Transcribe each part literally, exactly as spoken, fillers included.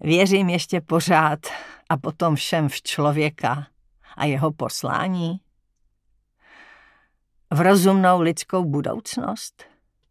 Věřím ještě pořád a potom všem v člověka a jeho poslání. V rozumnou lidskou budoucnost?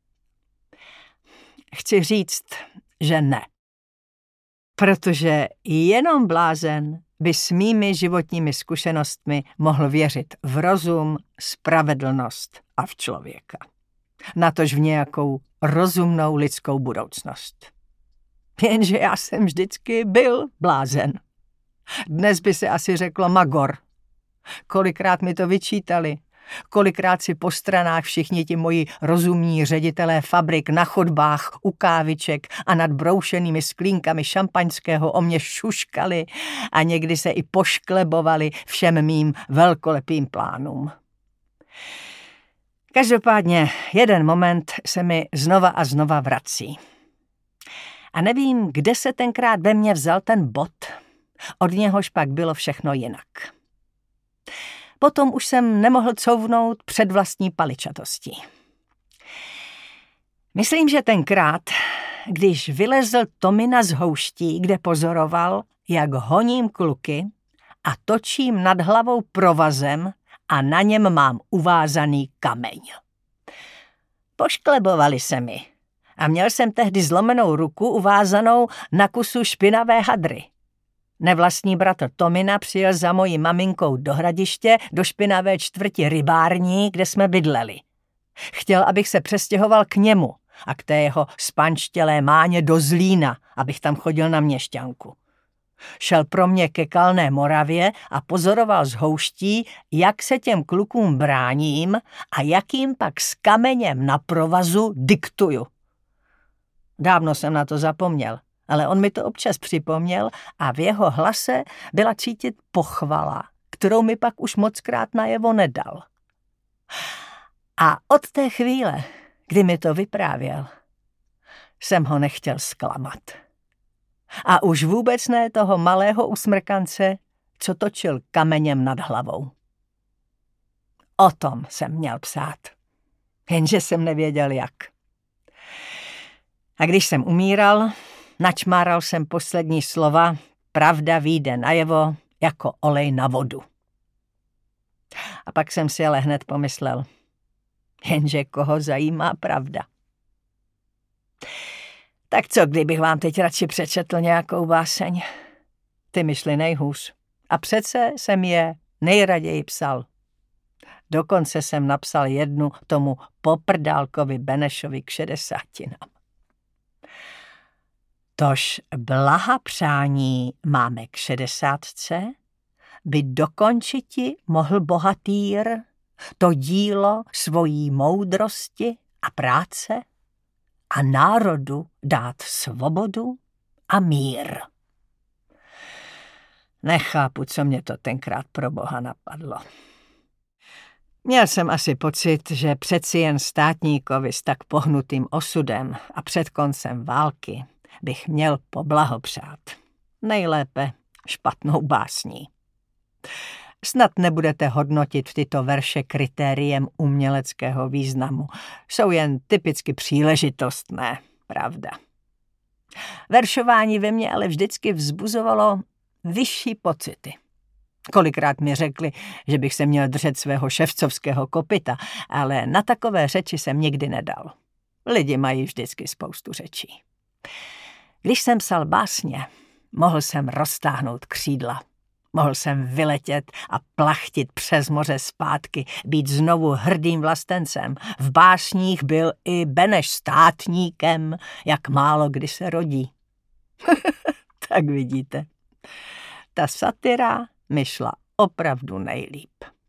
Chci říct, že ne. Protože jenom blázen by s mými životními zkušenostmi mohl věřit v rozum, spravedlnost a v člověka. Natož v nějakou rozumnou lidskou budoucnost. Jenže já jsem vždycky byl blázen. Dnes by se asi řeklo magor. Kolikrát mi to vyčítali, kolikrát si po stranách všichni ti moji rozumní ředitelé fabrik na chodbách u káviček a nad broušenými sklínkami šampaňského o mě šuškali a někdy se i pošklebovali všem mým velkolepým plánům. Každopádně jeden moment se mi znova a znova vrací. A nevím, kde se tenkrát ve mně vzal ten bod, od něhož pak bylo všechno jinak. Potom už jsem nemohl couvnout před vlastní paličatostí. Myslím, že tenkrát, když vylezl Tomina z houští, kde pozoroval, jak honím kluky a točím nad hlavou provazem a na něm mám uvázaný kameň. Pošklebovali se mi a měl jsem tehdy zlomenou ruku uvázanou na kusu špinavé hadry. Nevlastní bratr Tomina přijel za mojí maminkou do Hradiště, do špinavé čtvrti Rybární, kde jsme bydleli. Chtěl, abych se přestěhoval k němu a k té jeho spanštělé máně do Zlína, abych tam chodil na měšťanku. Šel pro mě ke Kalné Moravě a pozoroval z houští, jak se těm klukům bráním a jakým pak s kamenem na provazu diktuju. Dávno jsem na to zapomněl, ale on mi to občas připomněl a v jeho hlase byla cítit pochvala, kterou mi pak už mockrát najevo nedal. A od té chvíle, kdy mi to vyprávěl, jsem ho nechtěl zklamat. A už vůbec ne toho malého usmrkance, co točil kamenem nad hlavou. O tom jsem měl psát, jenže jsem nevěděl jak. A když jsem umíral, načmáral jsem poslední slova, pravda vyjde najevo jako olej na vodu. A pak jsem si ale hned pomyslel, jenže koho zajímá pravda. Tak co, kdybych vám teď radši přečetl nějakou báseň? Ty mi šly nejhůř. A přece jsem je nejraději psal. Dokonce jsem napsal jednu tomu Poprdálkovi Benešovi k šedesátinám. Tož blahopřání máme k šedesátce, by dokončiti mohl bohatýr to dílo svojí moudrosti a práce a národu dát svobodu a mír. Nechápu, co mě to tenkrát pro boha napadlo. Měl jsem asi pocit, že přeci jen státníkovi s tak pohnutým osudem a před koncem války bych měl poblahopřát. Nejlépe špatnou básní. Snad nebudete hodnotit tyto verše kritériem uměleckého významu. Jsou jen typicky příležitostné, pravda. Veršování ve mně ale vždycky vzbuzovalo vyšší pocity. Kolikrát mi řekli, že bych se měl držet svého ševcovského kopyta, ale na takové řeči jsem nikdy nedal. Lidi mají vždycky spoustu řečí. Když jsem psal básně, mohl jsem roztáhnout křídla. Mohl jsem vyletět a plachtit přes moře zpátky, být znovu hrdým vlastencem. V básních byl i Beneš státníkem, jak málo kdy se rodí. Tak vidíte, ta satyra mi šla opravdu nejlíp.